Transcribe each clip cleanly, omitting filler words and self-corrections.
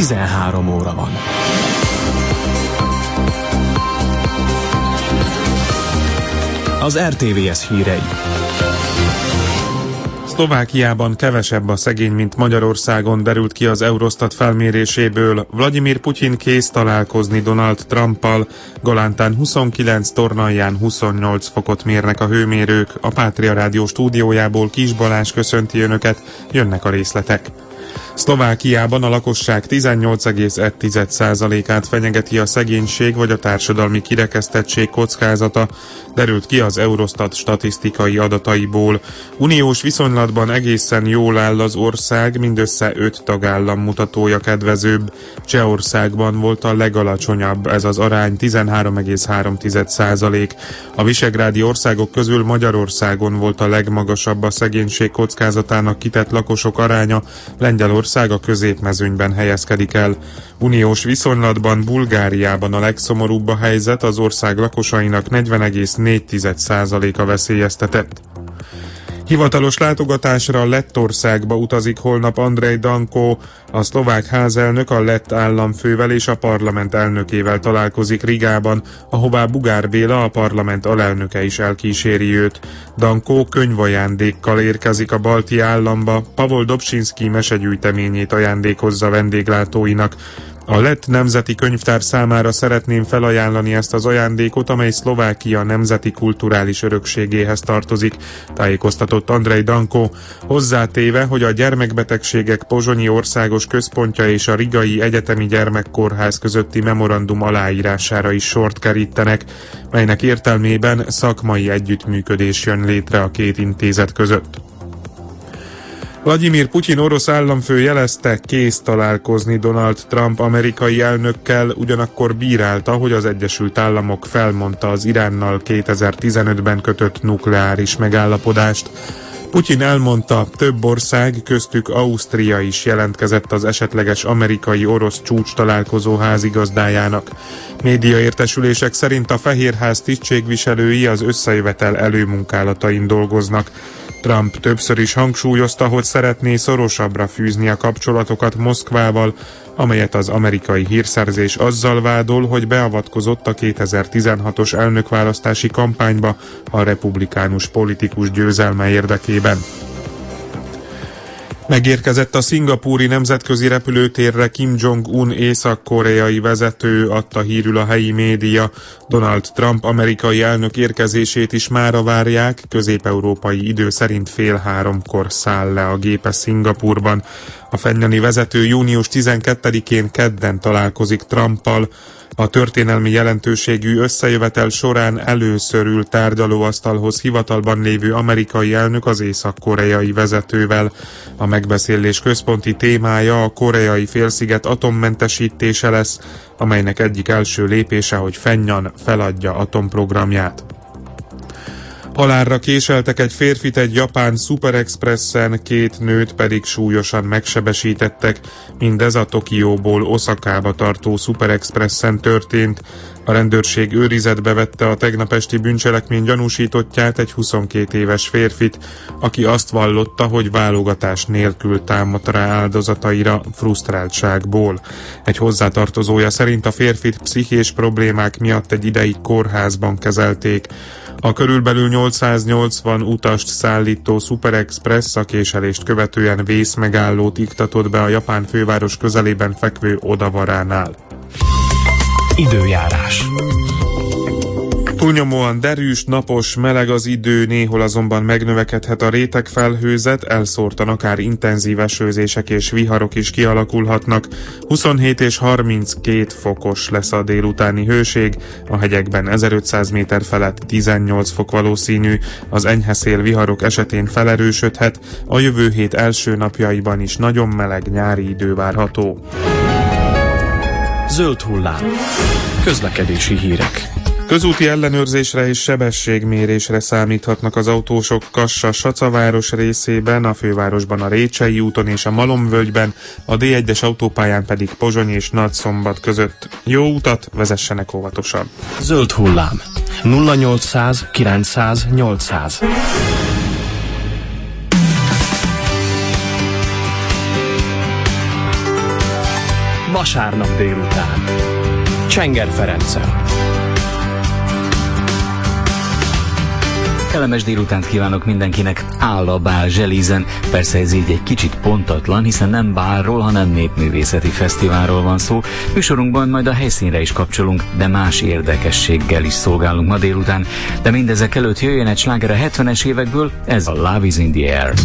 13 óra van. Az RTVS hírei. Szlovákiában kevesebb a szegény, mint Magyarországon, derült ki az Eurostat felméréséből. Vladimir Putyin kész találkozni Donald Trumpal. Galántán 29, Tornalján 28 fokot mérnek a hőmérők. A Pátria Rádió stúdiójából Kis Balázs köszönti önöket, jönnek a részletek. Szlovákiában a lakosság 18,1%-át fenyegeti a szegénység vagy a társadalmi kirekesztettség kockázata, derült ki az Eurostat statisztikai adataiból. Uniós viszonylatban egészen jól áll az ország, mindössze 5 tagállam mutatója kedvezőbb. Csehországban volt a legalacsonyabb, ez az arány 13,3%. A visegrádi országok közül Magyarországon volt a legmagasabb a szegénység kockázatának kitett lakosok aránya, Lengyelország a középmezőnyben helyezkedik el. Uniós viszonylatban Bulgáriában a legszomorúbb a helyzet, az ország lakosainak 40,4%-a veszélyeztetett. Hivatalos látogatásra Lettországba utazik holnap Andrej Danko, a szlovák házelnök a lett államfővel és a parlament elnökével találkozik Rigában, ahová Bugár Béla, a parlament alelnöke is elkíséri őt. Danko könyvajándékkal érkezik a balti államba, Pavol Dobzsinszky mesegyűjteményét ajándékozza vendéglátóinak. A lett nemzeti könyvtár számára szeretném felajánlani ezt az ajándékot, amely Szlovákia nemzeti kulturális örökségéhez tartozik, tájékoztatott Andrej Danko, hozzátéve, hogy a gyermekbetegségek pozsonyi országos központja és a rigai egyetemi gyermekkórház közötti memorandum aláírására is sort kerítenek, melynek értelmében szakmai együttműködés jön létre a két intézet között. Vladimir Putyin orosz államfő jelezte, kész találkozni Donald Trump amerikai elnökkel, ugyanakkor bírálta, hogy az Egyesült Államok felmondta az Iránnal 2015-ben kötött nukleáris megállapodást. Putyin elmondta, több ország, köztük Ausztria is jelentkezett az esetleges amerikai-orosz csúcs találkozó házigazdájának. Médiaértesülések szerint a Fehérház tisztségviselői az összejövetel előmunkálatain dolgoznak. Trump többször is hangsúlyozta, hogy szeretné szorosabbra fűzni a kapcsolatokat Moszkvával, amelyet az amerikai hírszerzés azzal vádol, hogy beavatkozott a 2016-os elnökválasztási kampányba a republikánus politikus győzelme érdekében. Megérkezett a szingapúri nemzetközi repülőtérre Kim Jong-un észak-koreai vezető, adta hírül a helyi média. Donald Trump amerikai elnök érkezését is mára várják, közép-európai idő szerint 2:30 száll le a gépe Szingapúrban. A fennyani vezető június 12-én kedden találkozik Trumpal. A történelmi jelentőségű összejövetel során először ül tárgyalóasztalhoz hivatalban lévő amerikai elnök az észak-koreai vezetővel. A megbeszélés központi témája a koreai félsziget atommentesítése lesz, amelynek egyik első lépése, hogy Pjöngjang feladja atomprogramját. Halálra késeltek egy férfit egy japán Super Expressen, 2 nőt pedig súlyosan megsebesítettek. Mindez a Tokióból Oszakába tartó Super Expressen történt. A rendőrség őrizetbe vette a tegnap esti bűncselekmény gyanúsítottját, egy 22 éves férfit, aki azt vallotta, hogy válogatás nélkül támadt rá áldozataira frusztráltságból. Egy hozzátartozója szerint a férfit pszichés problémák miatt egy ideig kórházban kezelték. A körülbelül 880 utast szállító Super Express a késelést követően vészmegállót iktatott be a japán főváros közelében fekvő Odavaránál. Időjárás. Túlnyomóan derűs, napos, meleg az idő, néhol azonban megnövekedhet a rétegfelhőzet, elszórtan akár intenzív esőzések és viharok is kialakulhatnak. 27 és 32 fokos lesz a délutáni hőség, a hegyekben 1500 méter felett 18 fok valószínű, az enyhe szél viharok esetén felerősödhet, a jövő hét első napjaiban is nagyon meleg nyári idő várható. Zöld hullám. Közlekedési hírek. Közúti ellenőrzésre és sebességmérésre számíthatnak az autósok Kassa-Sacaváros részében, a fővárosban a Récsei úton és a Malomvölgyben, a D1-es autópályán pedig Pozsony és Nagyszombat között. Jó utat, vezessenek óvatosan! Zöld hullám. 0800 900 800. vasárnap délután. Csenger Ferenccel. Kellemes délutánt kívánok mindenkinek. Áll a bál Zselízen. Persze ez így egy kicsit pontatlan, hiszen nem bálról, hanem népművészeti fesztiválról van szó. Műsorunkban majd a helyszínre is kapcsolunk, de más érdekességgel is szolgálunk ma délután. De mindezek előtt jöjjön egy sláger a 70-es évekből, ez a Love is in the Air.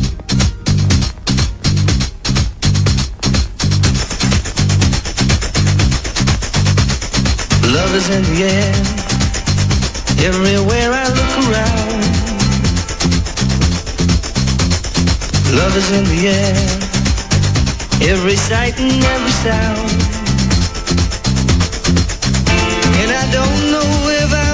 Love is in the air, everywhere I look around. Love is in the air, every sight and every sound. And I don't know if I